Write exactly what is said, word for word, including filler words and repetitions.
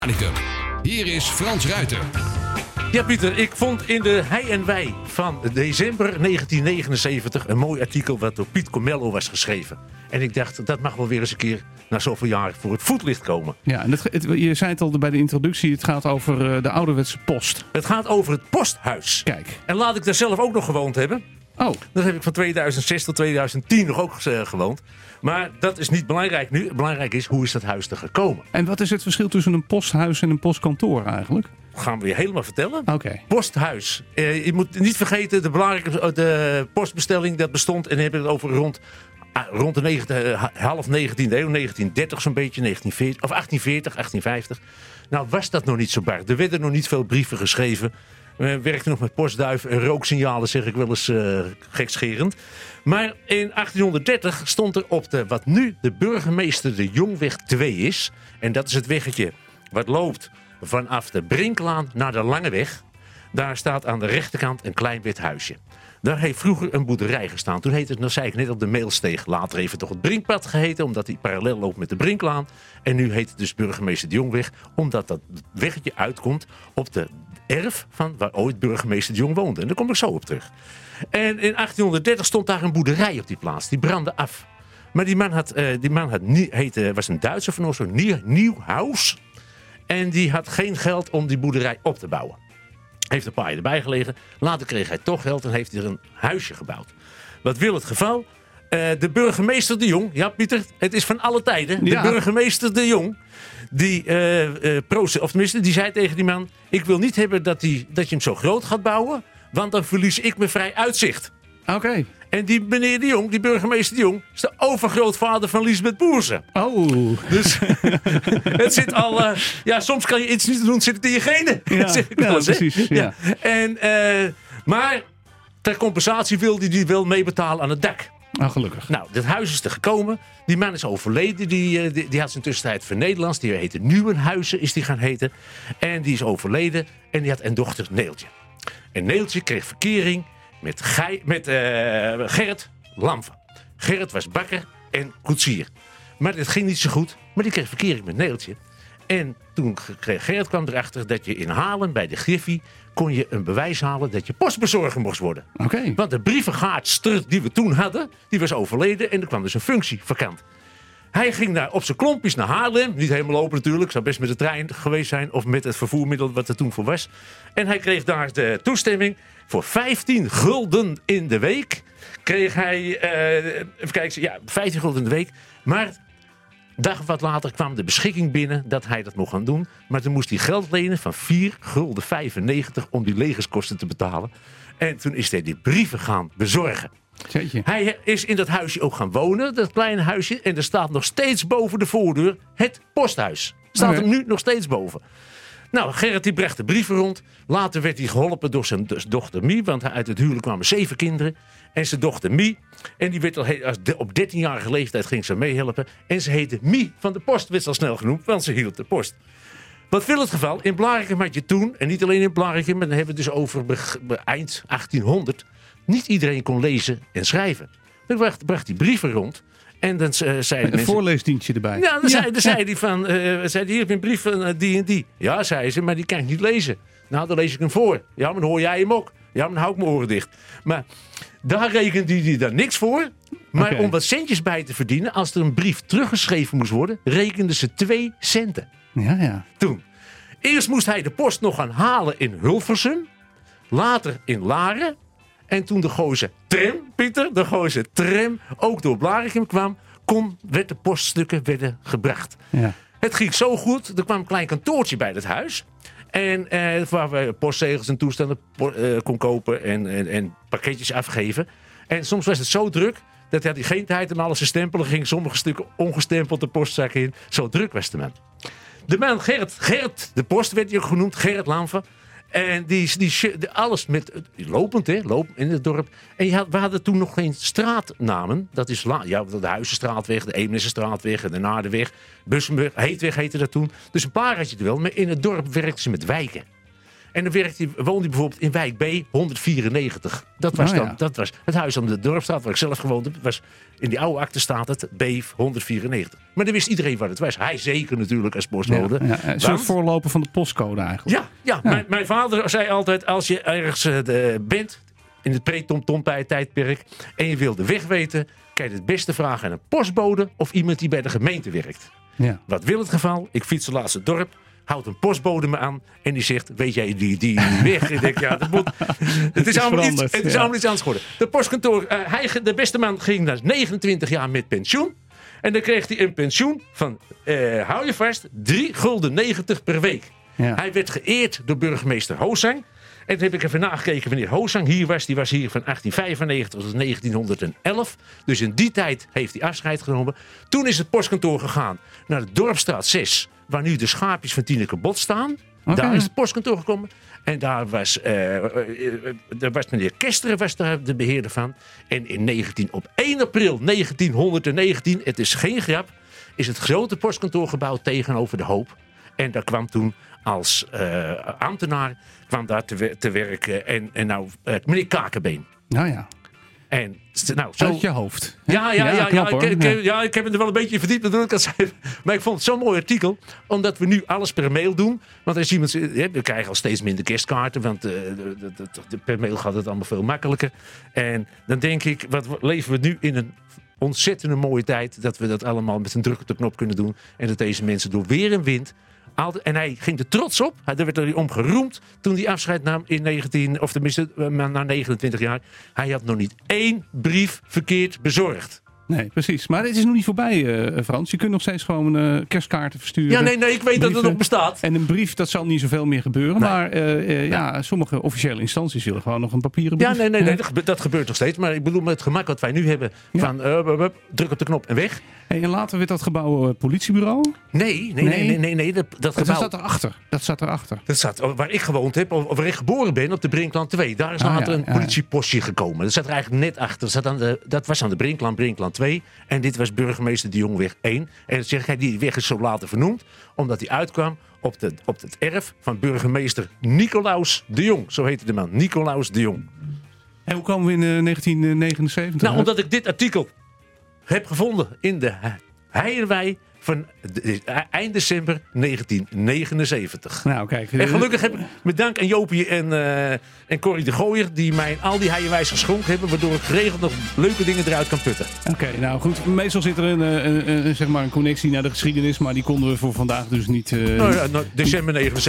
Hier is Frans Ruiter. Ja, Pieter, ik vond in de Hij en Wij van december negentien negenenzeventig een mooi artikel wat door Piet Comello was geschreven. En ik dacht, dat mag wel weer eens een keer na zoveel jaar voor het voetlicht komen. Ja, en het, het, je zei het al bij de introductie, het gaat over uh, de ouderwetse post. Het gaat over het posthuis. Kijk. En laat ik daar zelf ook nog gewoond hebben. Oh. Dat heb ik van tweeduizend zes tot tweeduizend tien nog ook uh, gewoond. Maar dat is niet belangrijk nu. Belangrijk is, hoe is dat huis er gekomen? En wat is het verschil tussen een posthuis en een postkantoor eigenlijk? Dat gaan we je helemaal vertellen. Oké. Okay. Posthuis. Uh, je moet niet vergeten, de belangrijke de postbestelling dat bestond. En dan heb je het over rond, uh, rond de negentiende, uh, half negentiende eeuw, negentien dertig zo'n beetje, negentien veertig, of achttien veertig, achttien vijftig. Nou was dat nog niet zo bar. Er werden nog niet veel brieven geschreven. We werkten nog met postduiven en rooksignalen, zeg ik wel eens uh, gekscherend. Maar in achttienhonderddertig stond er op de, wat nu de Burgemeester de Jongweg twee is. En dat is het weggetje wat loopt vanaf de Brinklaan naar de Langeweg. Daar staat aan de rechterkant een klein wit huisje. Daar heeft vroeger een boerderij gestaan. Toen heette het, dat zei ik net, op de Meelsteeg. Later heeft het toch het Brinkpad geheten, omdat die parallel loopt met de Brinklaan. En nu heet het dus Burgemeester de Jongweg, omdat dat weggetje uitkomt op de erf van waar ooit burgemeester de Jong woonde. En daar kom ik zo op terug. En in achttienhonderddertig stond daar een boerderij op die plaats. Die brandde af. Maar die man, had, uh, die man had, heette, was een Duitser van ons, zo'n Nieuwhuis. En die had geen geld om die boerderij op te bouwen. Heeft een paar jaar erbij gelegen. Later kreeg hij toch geld en heeft hij er een huisje gebouwd. Wat wil het geval? Uh, de burgemeester de Jong. Ja, Pieter, het is van alle tijden. Ja. De burgemeester de Jong. Die, uh, uh, proce- of tenminste, die zei tegen die man: ik wil niet hebben dat, die, dat je hem zo groot gaat bouwen, want dan verlies ik mijn vrij uitzicht. Oké. Okay. En die meneer de Jong, die burgemeester de Jong, is de overgrootvader van Liesbeth Boerse. Oh. Dus het zit al... Uh, ja, soms kan je iets niet doen, zit het in je genen. Ja, zeg ik ja wel eens, precies. Ja. Ja. En, uh, maar ter compensatie wilde hij wel meebetalen aan het dak. Nou, gelukkig. Nou, dat huis is er gekomen. Die man is overleden. Die, die, die had zijn tussentijd voor Nederlands. Die heette Nieuwenhuizen, is die gaan heten. En die is overleden. En die had een dochter, Neeltje. En Neeltje kreeg verkering met, Gij, met uh, Gerrit Lamve. Gerrit was bakker en koetsier. Maar het ging niet zo goed. Maar die kreeg verkering met Neeltje. En toen kreeg Gerrit kwam erachter dat je in Haarlem bij de Griffie kon je een bewijs halen dat je postbezorger moest worden. Okay. Want de brievengaardster die we toen hadden, die was overleden en er kwam dus een functie vakant. Hij ging daar op zijn klompjes naar Haarlem. Niet helemaal lopen natuurlijk. Zou best met de trein geweest zijn of met het vervoermiddel wat er toen voor was. En hij kreeg daar de toestemming voor vijftien gulden in de week. Kreeg hij, uh, even kijken, ja, vijftien gulden in de week. Maar dag of wat later kwam de beschikking binnen dat hij dat mocht gaan doen. Maar toen moest hij geld lenen van vier gulden vijfennegentig om die legerskosten te betalen. En toen is hij die brieven gaan bezorgen. Jeetje. Hij is in dat huisje ook gaan wonen, dat kleine huisje. En er staat nog steeds boven de voordeur het posthuis. Staat Okay. er nu nog steeds boven. Nou, Gerrit die bracht de brieven rond. Later werd hij geholpen door zijn dochter Mie. Want uit het huwelijk kwamen zeven kinderen. En zijn dochter Mie. En die werd al he- op dertienjarige leeftijd ging ze meehelpen. En ze heette Mie van de Post, werd ze al snel genoemd. Want ze hield de post. Wat viel het geval? In Blaricum had je toen, en niet alleen in Blaricum, maar dan hebben we het dus over be- be- eind achttienhonderd. Niet iedereen kon lezen en schrijven. Dan bracht, bracht hij brieven rond. En dan uh, zei Een mensen, voorleesdienstje erbij. ja, dan, Ja, zei, dan ja. zei hij van, uh, zei hij, hier heb je een brief van uh, die en die. Ja, zei ze, maar die kan ik niet lezen. Nou, dan lees ik hem voor. Ja, maar dan hoor jij hem ook. Ja, maar dan hou ik mijn oren dicht. Maar daar rekende hij dan niks voor. Maar Okay. om wat centjes bij te verdienen, als er een brief teruggeschreven moest worden, rekenden ze twee centen. Ja, ja. Toen. Eerst moest hij de post nog gaan halen in Hulversum. Later in Laren. En toen de Gooise tram, Pieter, de Gooise tram ook door Blaricum kwam, kon, werd de poststukken werden gebracht. Ja. Het ging zo goed, er kwam een klein kantoortje bij het huis. En eh, waar we postzegels en toestanden po- eh, kon kopen en, en, en pakketjes afgeven. En soms was het zo druk, dat had hij geen tijd om alles te stempelen. Ging sommige stukken ongestempeld de postzak in. Zo druk was de man. De man Gerrit, Gerrit de Post werd hij ook genoemd, Gerrit Lamve. En die, die, die alles met, lopend, hè, lopend in het dorp. En je had, we hadden toen nog geen straatnamen. Dat is la, ja, de Huizenstraatweg, de Eemnessenstraatweg, de Naardenweg, Bussenweg, Heetweg heette dat toen. Dus een paar had je er wel, maar in het dorp werkten ze met wijken. En dan werkte hij, woonde hij bijvoorbeeld in wijk B honderdvierennegentig. Dat was, Oh, dan, ja. dat was het huis aan de Dorpstraat waar ik zelf gewoond heb. Was, in die oude akte staat het B honderdvierennegentig. Maar dan wist iedereen wat het was. Hij zeker natuurlijk als postbode. Ja, ja, een soort Want- voorloper van de postcode eigenlijk. Ja, ja, Mijn, mijn vader zei altijd, als je ergens eh, de, bent, in het pre-tom-tom tijdperk, en je wil de weg weten, kan je het beste vragen aan een postbode of iemand die bij de gemeente werkt. Ja. Wat wil het geval? Ik fiets het laatste dorp, houdt een postbode me aan en die zegt, weet jij die, die, die weg? Ik denk, ja, dat moet, het is, is allemaal iets, veranderd, het is ja. allemaal iets anders geworden. De postkantoor, uh, hij, de beste man ging na negenentwintig jaar met pensioen. En dan kreeg hij een pensioen van, uh, hou je vast, drie gulden negentig per week. Ja. Hij werd geëerd door burgemeester Hozang. En toen heb ik even nagekeken wanneer Hozang hier was. Die was hier van achttien vijfennegentig tot negentienhonderdelf. Dus in die tijd heeft hij afscheid genomen. Toen is het postkantoor gegaan naar de Dorpstraat zes. Waar nu de schaapjes van Tineke Bot staan. Okay. Daar is het postkantoor gekomen. En daar was, uh, uh, uh, daar was meneer Kesteren was daar de beheerder van. En in negentien, op één april negentienhonderdnegentien, het is geen grap, is het grote postkantoor gebouwd tegenover de Hoop. En daar kwam toen als uh, ambtenaar kwam daar te, we- te werken. En, en nou, uh, meneer Kakenbeen. Nou ja, En nou, zo... uit je hoofd. Ja, ja, ja, ja, knap, ik, hoor. ik, Ja. ja, ik heb me er wel een beetje in verdiept natuurlijk. Dat zei, maar ik vond het zo'n mooi artikel. Omdat we nu alles per mail doen. Want als iemand, we krijgen al steeds minder kerstkaarten. Want uh, de, de, de, de, per mail gaat het allemaal veel makkelijker. En dan denk ik, wat leven we nu in een ontzettende mooie tijd. Dat we dat allemaal met een druk op de knop kunnen doen. En dat deze mensen door weer en wind... Altijd, en hij ging er trots op. Hij, daar werd er om geroemd toen hij afscheid nam in negentien, of tenminste uh, na negenentwintig jaar. Hij had nog niet één brief verkeerd bezorgd. Nee, precies. Maar het is nog niet voorbij, uh, Frans. Je kunt nog steeds gewoon uh, kerstkaarten versturen. Ja, nee, nee, ik weet dat het brieven. nog bestaat. En een brief, dat zal niet zoveel meer gebeuren. Nee. Maar uh, uh, ja, sommige officiële instanties willen gewoon nog een papieren brief. Ja, nee, nee, nee dat, gebeurt, dat gebeurt nog steeds. Maar ik bedoel, met het gemak wat wij nu hebben, Ja. van uh, uh, uh, druk op de knop en weg. Hey, en later werd dat gebouw uh, politiebureau. Nee, nee, nee, Nee. nee, nee, nee dat, dat Dat gebouw... staat erachter. Dat staat erachter. Dat staat waar ik gewoond heb, of waar ik geboren ben, op de Brinkland twee. Daar is Ah, later ja, een ja, ja. politiepostje gekomen. Dat zat er eigenlijk net achter. Dat, zat aan de, dat was aan de Brinkland, Brinkland twee. En dit was burgemeester de Jongweg één. En dan zeg ik, die weg is zo later vernoemd, omdat hij uitkwam op, de, op het erf van burgemeester Nicolaus de Jong. Zo heette de man, Nicolaus de Jong. En hoe komen we in uh, negentien negenenzeventig? Nou, omdat ik dit artikel heb gevonden in de Heijenwei van de- eind december negentien negenenzeventig. Nou, kijk. En gelukkig heb ik met dank aan Jopie en, uh, en Corrie de Gooier, die mij al die heijenwijs geschonken hebben, waardoor ik geregeld nog leuke dingen eruit kan putten. Oké, nou goed. Meestal zit er een, een, een, zeg maar een connectie naar de geschiedenis, maar die konden we voor vandaag dus niet... Uh, Nou ja, nou, december negenenzeventig.